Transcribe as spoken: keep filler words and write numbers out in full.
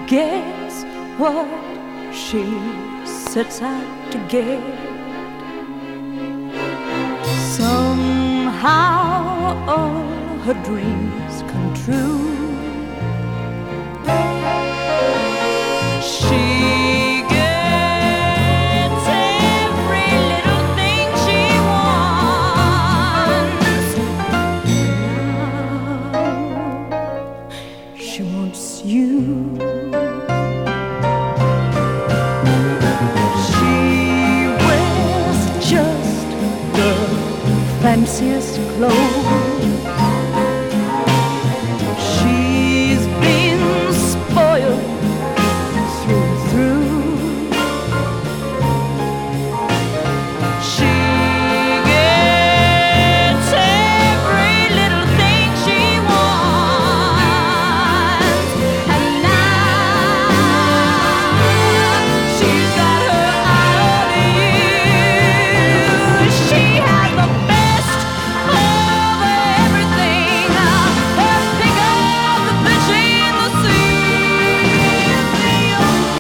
Guess what she sets out to get? Somehow all her dreams come true. She gets every little thing she wants. Now she wants you. Fanciest clothes,